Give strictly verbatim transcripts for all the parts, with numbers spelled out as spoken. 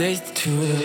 здесь чудо.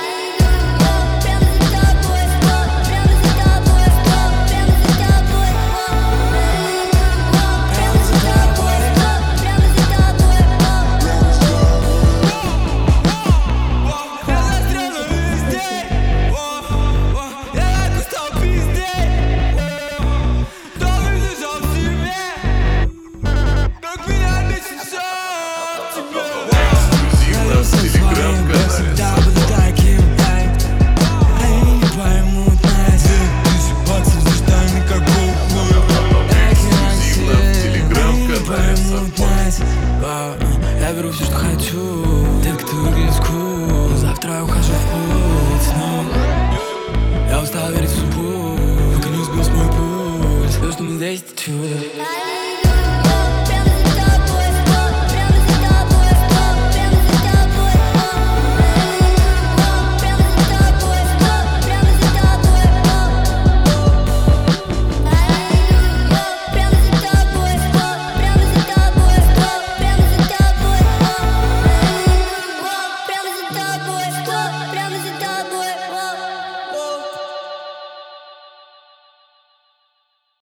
Всегда буду таким, эй. Они не поймут нас. Десипаться за штаны, как Гоу. Эксклюзивно в телеграм-канале нас. Я беру все, что хочу. Детка, ты выглядишь cool. Завтра я ухожу в путь. Но я устал верить в судьбу, пока не сбился мой пульс. То, что мы здесь, это чудо.